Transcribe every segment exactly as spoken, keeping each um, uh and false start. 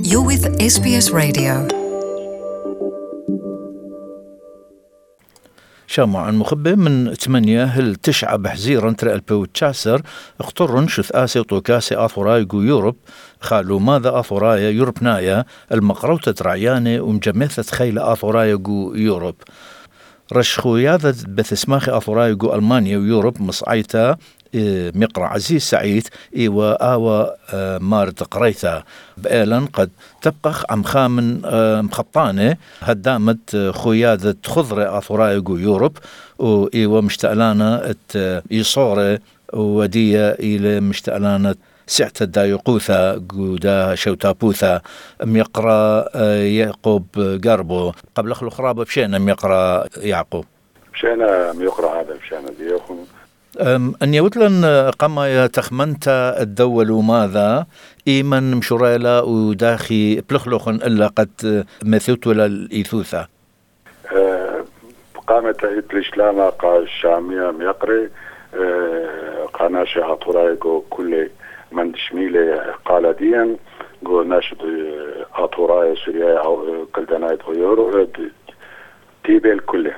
You're with إس بي إس Radio. شامع المخبئ من ثمانية هل تشعى بحزيرا ترى البوتشاسر اخترن شث آسي وطوكاسي آثوراي جو يوروب خالو ماذا آثوراي يوروبنايا المقروطة رعياني ومجمثة خيل آثوراي جو يوروب رشخو ياذا بثسماخي آثوراي جو ألمانيا ويوروب مصعيتا مقرع عزيز سعيد إيوا آوا مارد قريتا بألن قد تبقى عم خامن مخطانة هدامت خويادة خضرة آثوراي جو يوروب وإيوا مشتقلانا يصورة ودية إلى مشتقلانا سعت الدايقوثة قودا شوتابوثة ميقرا يعقوب قربو قبل أخلو خرابة بشينا ميقرا يعقوب بشينا ميقرا هذا بشينا ديوخم أن يوتلن قما تخمنت الدول ماذا إيمن مشوريلا وداخي بلخلخن إلا قد مثوت ولا الإيثوثة قامت إتلشلاما قا الشامية ميقري قاناشي عطورايقو كل من تشميلي قالديا قو ناشد عطوراي سوريا أو قلدنايت غيورو تيبيل كله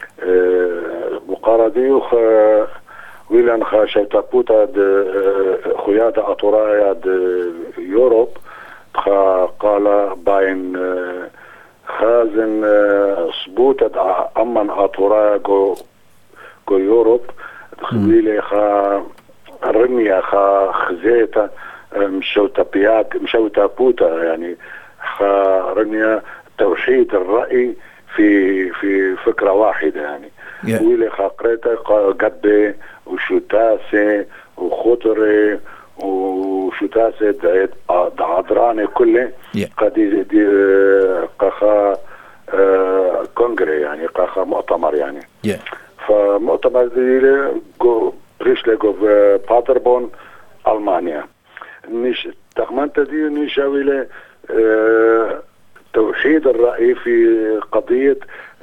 مقارديوخ ويلان خاشة تابوتا خيادة أطورايا يوروب قال باين خازن صبوتة أمن أطورايا جو جو يوروب ويلي خا رمية خا خزيتا مشو تابيات مشو تابوتا يعني خا رمية توحيد الرأي في في فكرة واحدة يعني yeah. ويلي خا قريتا قبي وشوتاسي وخطري وشوتاسي عدراني كله yeah. قد دي قخا كونغري يعني قخا مؤتمر يعني yeah. فمؤتمر دي جو بريشلي جو باتربون ألمانيا نيش تخمنت دي نيشاويلي توحيد الرأي في قضية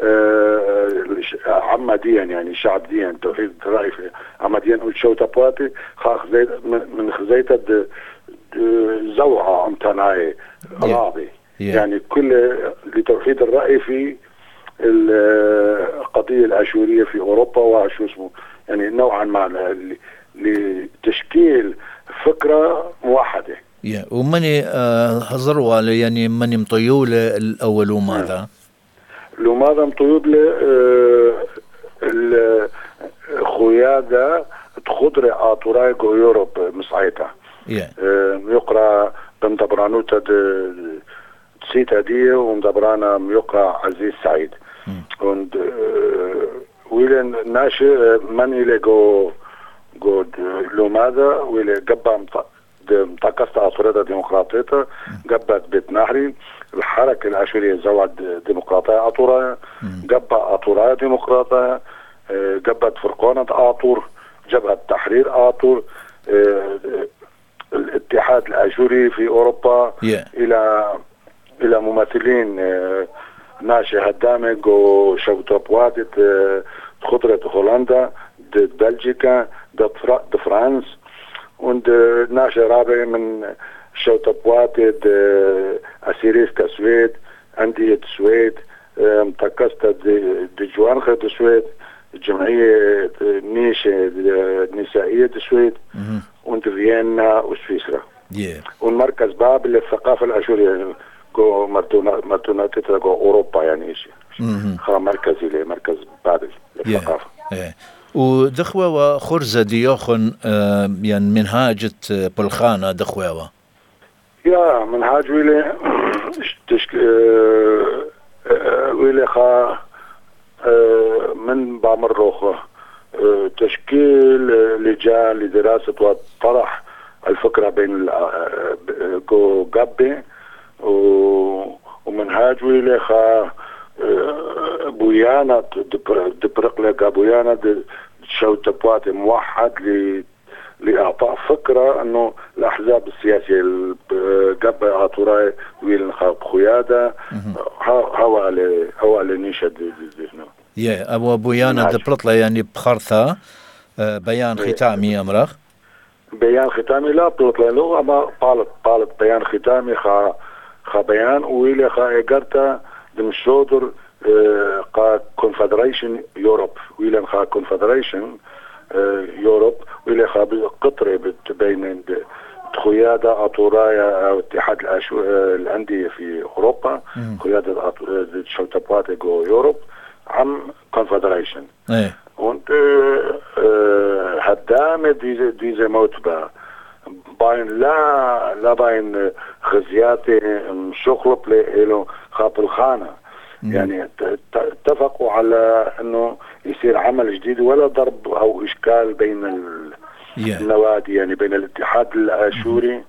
عمديا يعني شعبيا توحيد الرأي في عمديا وشو تبواتي من خزيتة زوعة امتناعي راضي يعني كل لتوحيد الرأي في القضية الأشورية في أوروبا وشو اسمه يعني نوعا ما لتشكيل فكرة موحدة يا ومني هزروا يعني مني مطيول الأول وماذا لو ماذا مطيول الخيادة خضر آطوراي جو يوروب مصعيتا يقرأ بمدبرانوتا تسيتا دي ومدبرانا يقرأ عزيز سعيد und ويلن ناشي مني لجو جو لو ماذا ويلي قبا متقصت أطورية ديمقراطية قبت بيت نهري الحركة العشرية زواد ديمقراطية أطورية قبة أطورية ديمقراطية قبت فرقانة أطور جبهة تحرير أطور الاتحاد الأشوري في أوروبا yeah. إلى إلى ممثلين ناشي هدامج وشوتوبواتت خضرة هولندا بلجيكا فرانس und ناشي رابع من شوتوبواتت أسيريسكا سويد أندية سويد متقصة دجوانخة سويد الجمعية نيشة النسائية سويد und فيينا وسويسرا yeah. والمركز باب للثقافة الأشورية جو مرتونات جو أوروبا يعني شيء خا مركزي له مركز باب للثقافة yeah. yeah. ودخوة وخرزة ديوخن يعني منهاجة بلخانة دخوة يا منهاج ويلي تشك ويلي خا من بامروخة تشكيل لجان لدراسة وطرح الفكرة بين جو قبي ومنهاج ويلي خا بويانا دبرقلة قابويانا شو تبوات موحد لإعطاء فكرة أنه الأحزاب السياسية قبل عطوراي ويلن خاب خيادة هوا على هوا على نيشة يا أبو بويانا دبرقلة يعني بخرثة بيان ختامي أمرخ بيان ختامي لا بطلع له أما قالت قالت بيان ختامي خا خا بيان ويلي خا إجرتا دم شودر قا كونفدريشن يوروب ويلي خا كونفدريشن يوروب ويلي خا قطرة بين قيادة أطورايا أو اتحاد الأندية في أوروبا قيادة شلتباتي جو يوروب عم كونفدريشن und هدامة دي دي موتبا باين لا لا باين خزياتي شغل له خاطر الخانة يعني اتفقوا على انه يصير عمل جديد ولا ضرب او اشكال بين النوادي يعني بين الاتحاد الاشوري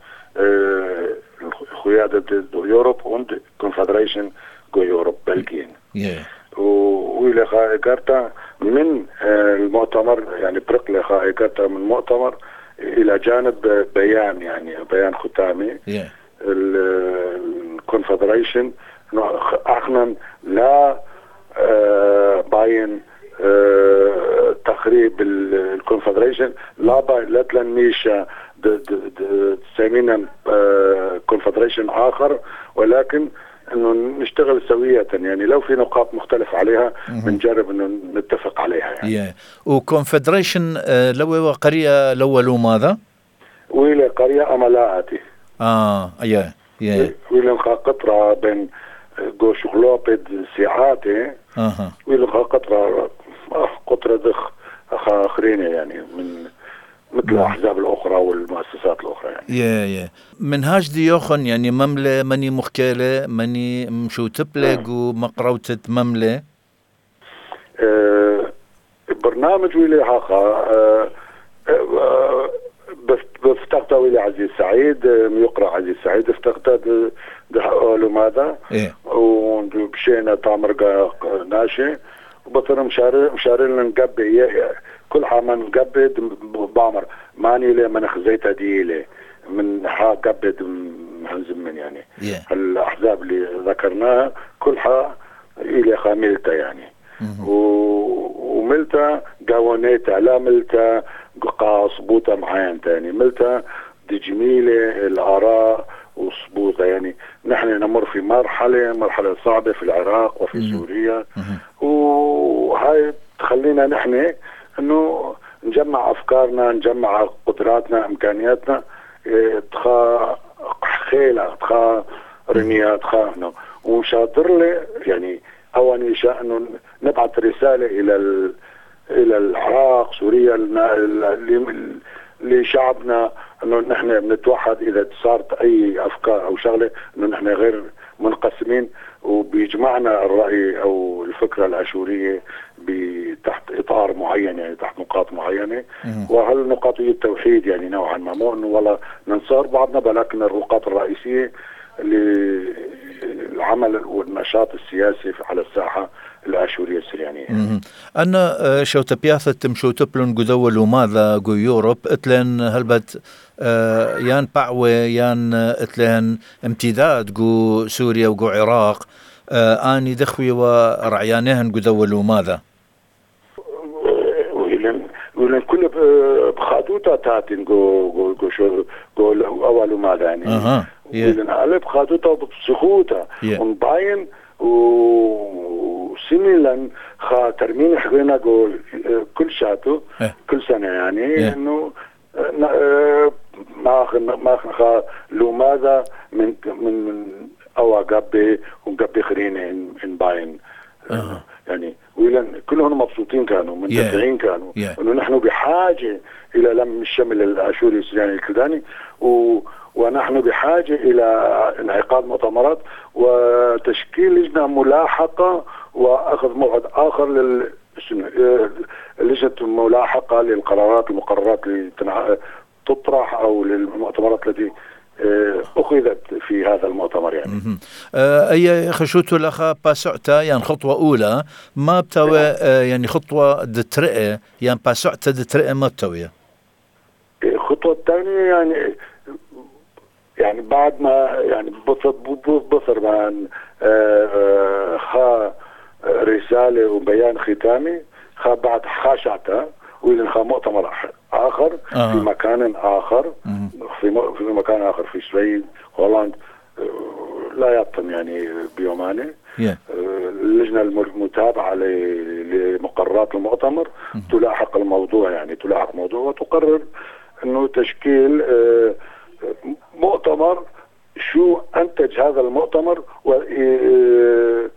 قيادة يوروب und كونفدريشن جو يوروب بلجين وإلى خائقرتا من المؤتمر يعني برق لخائقرتا من مؤتمر إلى جانب بيان يعني بيان ختامي الكونفدريشن احنا لا باين تخريب الكونفدريشن لا باين لا تلنيش سمينا كونفدريشن آخر ولكن انه نشتغل سوية يعني لو في نقاط مختلف عليها بنجرب انه نتفق عليها يعني. yeah. وكونفدريشن لو قرية لولو ماذا؟ ويلي قرية أملاءتي اه يا يا ويلي نخا قطرة بين جو شغلوبد ساعاتي اها ويلي نخا قطرة قطرة دخ آخرين يعني من مثل الأحزاب الأخرى والمؤسسات الأخرى يعني. يا يا منهاج ديوخن يعني مملة مني مخكلة مني مشو تبلغ ومقروتة مملة. أه برنامج ويلي هاخا أه أه بفتقته ويلي عزيز سعيد يقرأ عزيز سعيد افتقته ده ماذا إيه؟ وبشينا تامر ناشي وبطر مشاري مشاري لنا نقبي كل حاما نقبي بامر ماني لي من خزيتها دي لي من ها قبد مهنزم من يعني yeah. الأحزاب اللي ذكرناها كلها إلى خاملتا يعني وملتا قوانيتا لا ملتا قاصبوتا معين تاني ملتا دي جميلة الآراء وصبوطة يعني نحن نمر في مرحلة مرحلة صعبة في العراق وفي mm-hmm. سوريا mm-hmm. وهاي تخلينا نحن انه نجمع افكارنا نجمع قدراتنا امكانياتنا تخا خيلة تخا رمية تخا انه ومشاطر لي يعني اوان يشاء انه نبعث رسالة الى الى العراق سوريا لشعبنا انه نحن بنتوحد اذا صارت اي افكار او شغله انه نحن غير منقسمين وبيجمعنا الراي او الفكره الاشوريه تحت اطار معين يعني تحت نقاط معينه وهالنقاط هي التوحيد يعني نوعا ما مو انه والله ننصار بعضنا ولكن النقاط الرئيسيه للعمل والنشاط السياسي على الساحه الاشوريه السريانيه. انا شو تبياثه تمشو تبلن قدول وماذا جو يوروب اتلن هلبت يان باعوي يان اتلن امتداد جو سوريا وجو عراق اني دخوي ورعيانهن قدول وماذا ويلن ويلن كل بخادوتا تاتين جو جو جو شو جو اول وماذا يعني اها ويلن على بخادوتا بسخوتا ونباين وسيميلا خا ترمين حقنا جو كل شاتو كل سنة يعني انه ما ما خا لو ماذا من من من او قبي وقبي خرين ان باين يعني ويلن كلهم مبسوطين كانوا منتفعين كانوا انه نحن بحاجة الى لم الشمل الاشوري السوداني الكلداني و ونحن بحاجة إلى انعقاد مؤتمرات وتشكيل لجنة ملاحقة وأخذ موعد آخر لل لجنة ملاحقة للقرارات المقررات اللي تطرح أو للمؤتمرات التي أخذت في هذا المؤتمر يعني. أي خشوتو لخا باسعتا يعني خطوة أولى ما بتوي يعني خطوة دترئة يعني باسعتا دترئة ما بتوي. الخطوة الثانية يعني يعني بعد ما يعني بصر بصر من خا رسالة وبيان ختامي خا بعد خاشعته وإذن خا مؤتمر آخر آه. في مكان آخر في في مكان آخر في السويد هولند لا يتم يعني بيومانه. yeah. اللجنة المتابعة لمقررات المؤتمر mm-hmm. تلاحق الموضوع يعني تلاحق موضوع وتقرر انه تشكيل مؤتمر شو انتج هذا المؤتمر واكمال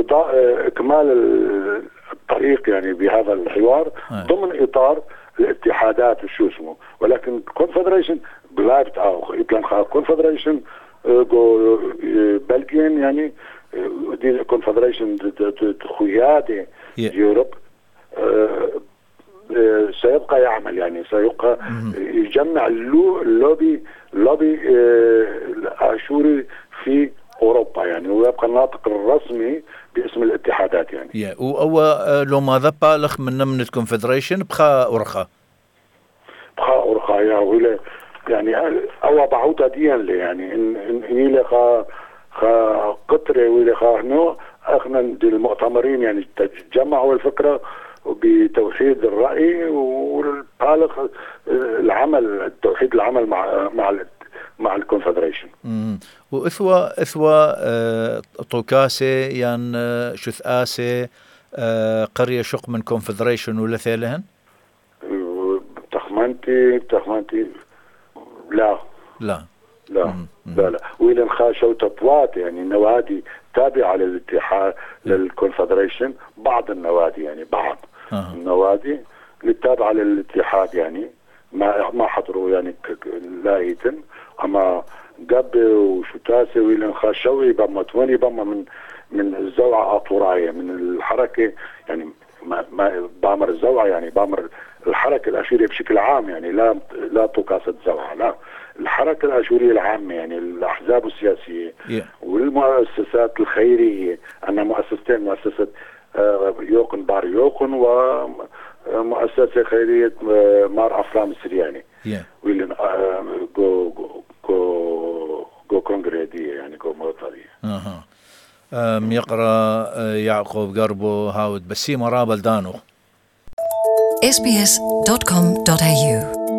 الطريق يعني بهذا الحوار ضمن اطار الاتحادات وشو اسمه. ولكن كونفدريشن بلايفت او يطلع كونفدريشن جو بلجين يعني دي كونفدريشن خيادة يوروب سيبقى يعمل يعني سيبقى يجمع اللوبي اللوبي الاشوري في اوروبا يعني ويبقى الناطق الرسمي باسم الاتحادات يعني. yeah. و لو ماذا بالخ من من الكونفدريشن بخا اورخا بخا اورخا يا ولا يعني او بعوتا ديان يعني ان ان لقى خا قطره ولا خا نو اخنا المؤتمرين يعني تجمعوا الفكره بتوحيد الرأي والبالغ العمل التوحيد العمل مع مع مع الكونفدريشن. وإثوا إثوا آه طوكاسي يعني آه شث آسي آه قرية شق من كونفدريشن ولا ثالهن؟ تخمنتي تخمنتي لا لا لا مم. لا لا وإلى خاشوا تطوات يعني نوادي تابعة للاتحاد للكونفدريشن بعض النوادي يعني بعض آه. النوادي اللي تابعة للاتحاد يعني ما ما حضروا يعني لايتن اما قب وشتاسي وإلى خاشوا بما توني بما من من الزوعة أطوراية من الحركة يعني ما ما بامر الزوعة يعني بامر الحركة الأشورية بشكل عام يعني لا لا طقاسة زوعة لا الحركة الأشورية العامة يعني الأحزاب السياسية yeah. والمؤسسات الخيرية أنا مؤسستين مؤسسة يوقن بار يوقن ومؤسسة خيرية مار أفرام السرياني yeah. واللي جو جو جو كونغريدية يعني جو موطنية. أها أم يقرأ يعقوب قربو هاود بسيمة رابل دانو إس بي إس دوت كوم دوت إيه يو